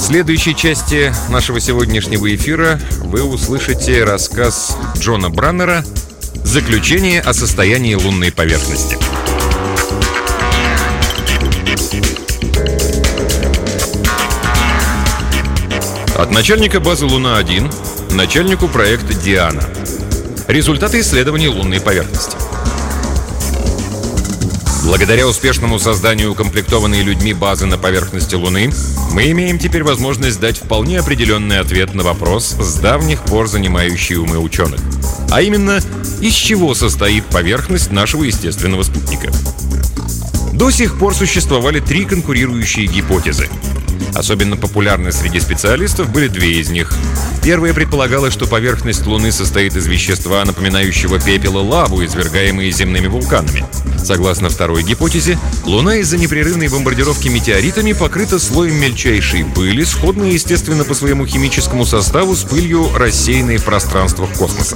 следующей части нашего сегодняшнего эфира вы услышите рассказ Джона Браннера «Заключение о состоянии лунной поверхности». От начальника базы «Луна-1» начальнику проекта «Диана». Результаты исследований лунной поверхности. Благодаря успешному созданию укомплектованной людьми базы на поверхности Луны, мы имеем теперь возможность дать вполне определенный ответ на вопрос, с давних пор занимающий умы ученых. А именно, из чего состоит поверхность нашего естественного спутника. До сих пор существовали три конкурирующие гипотезы. Особенно популярны среди специалистов были две из них. Первая предполагала, что поверхность Луны состоит из вещества, напоминающего пепел и лаву, извергаемые земными вулканами. Согласно второй гипотезе, Луна из-за непрерывной бомбардировки метеоритами покрыта слоем мельчайшей пыли, сходной, естественно, по своему химическому составу с пылью, рассеянной в пространствах космоса.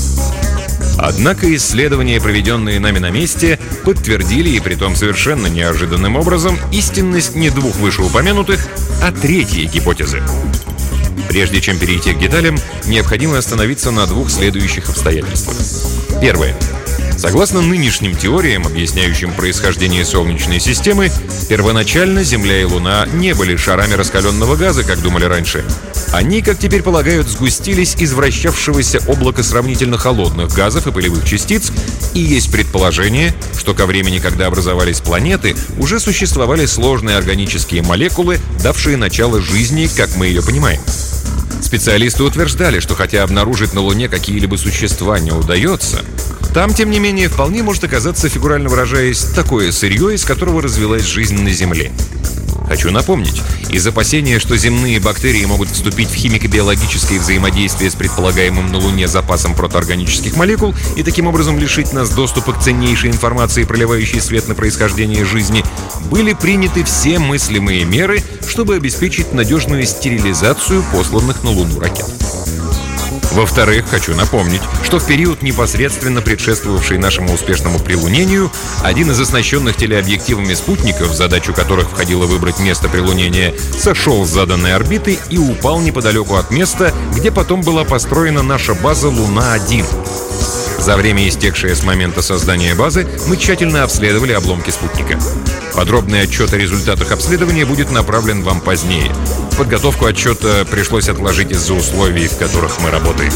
Однако исследования, проведенные нами на месте, подтвердили, и притом совершенно неожиданным образом, истинность не двух вышеупомянутых, а третьей гипотезы. Прежде чем перейти к деталям, необходимо остановиться на двух следующих обстоятельствах. Первое. Согласно нынешним теориям, объясняющим происхождение Солнечной системы, первоначально Земля и Луна не были шарами раскаленного газа, как думали раньше. Они, как теперь полагают, сгустились из вращавшегося облака сравнительно холодных газов и пылевых частиц, и есть предположение, что ко времени, когда образовались планеты, уже существовали сложные органические молекулы, давшие начало жизни, как мы ее понимаем. Специалисты утверждали, что хотя обнаружить на Луне какие-либо существа не удается, там, тем не менее, вполне может оказаться, фигурально выражаясь, такое сырье, из которого развилась жизнь на Земле. Хочу напомнить, из опасения, что земные бактерии могут вступить в химико-биологическое взаимодействие с предполагаемым на Луне запасом протоорганических молекул и таким образом лишить нас доступа к ценнейшей информации, проливающей свет на происхождение жизни, были приняты все мыслимые меры, чтобы обеспечить надежную стерилизацию посланных на Луну ракет. Во-вторых, хочу напомнить, что в период, непосредственно предшествовавший нашему успешному прилунению, один из оснащенных телеобъективами спутников, в задачу которых входило выбрать место прилунения, сошел с заданной орбиты и упал неподалеку от места, где потом была построена наша база «Луна-1». За время, истекшее с момента создания базы, мы тщательно обследовали обломки спутника. Подробный отчет о результатах обследования будет направлен вам позднее. Подготовку отчета пришлось отложить из-за условий, в которых мы работаем.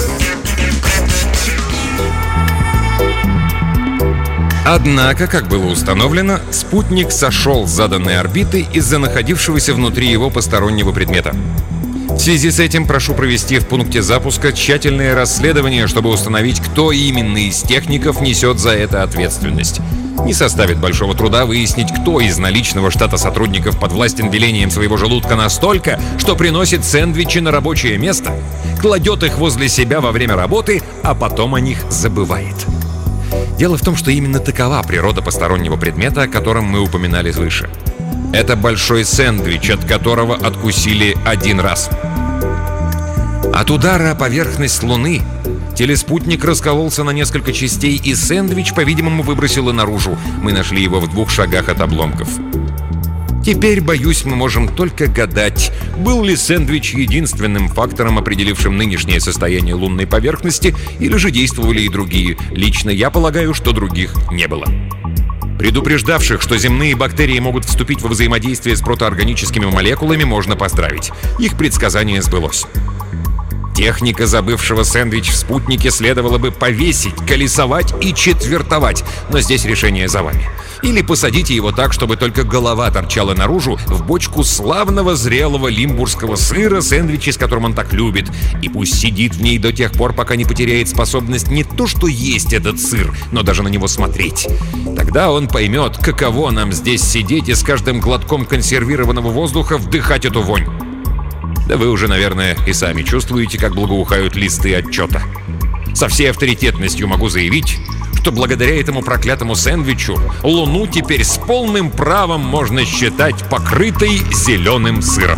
Однако, как было установлено, спутник сошел с заданной орбиты из-за находившегося внутри его постороннего предмета. В связи с этим прошу провести в пункте запуска тщательное расследование, чтобы установить, кто именно из техников несет за это ответственность. Не составит большого труда выяснить, кто из наличного штата сотрудников подвластен велениям своего желудка настолько, что приносит сэндвичи на рабочее место, кладет их возле себя во время работы, а потом о них забывает. Дело в том, что именно такова природа постороннего предмета, о котором мы упоминали выше. Это большой сэндвич, от которого откусили один раз. От удара о поверхность Луны телеспутник раскололся на несколько частей, и сэндвич, по-видимому, выбросило наружу. Мы нашли его в 2 шагах от обломков. Теперь, боюсь, мы можем только гадать, был ли сэндвич единственным фактором, определившим нынешнее состояние лунной поверхности, или же действовали и другие. Лично я полагаю, что других не было. Предупреждавших, что земные бактерии могут вступить во взаимодействие с протоорганическими молекулами, можно поздравить. Их предсказание сбылось. Техника забывшего сэндвич в спутнике следовало бы повесить, колесовать и четвертовать, но здесь решение за вами. Или посадите его так, чтобы только голова торчала наружу в бочку славного зрелого лимбургского сыра, сэндвичи, с которым он так любит, и пусть сидит в ней до тех пор, пока не потеряет способность не то что есть этот сыр, но даже на него смотреть. Тогда он поймет, каково нам здесь сидеть и с каждым глотком консервированного воздуха вдыхать эту вонь. Да вы уже, наверное, и сами чувствуете, как благоухают листы отчета. Со всей авторитетностью могу заявить, что благодаря этому проклятому сэндвичу Луну теперь с полным правом можно считать покрытой зеленым сыром.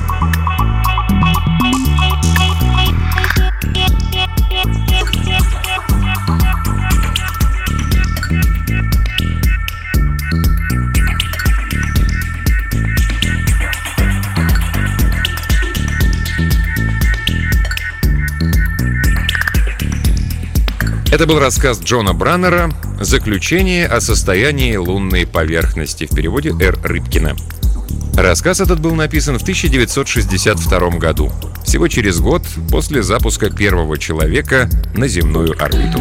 Это был рассказ Джона Браннера «Заключение о состоянии лунной поверхности» в переводе Р. Рыбкина. Рассказ этот был написан в 1962 году, всего через год после запуска первого человека на земную орбиту.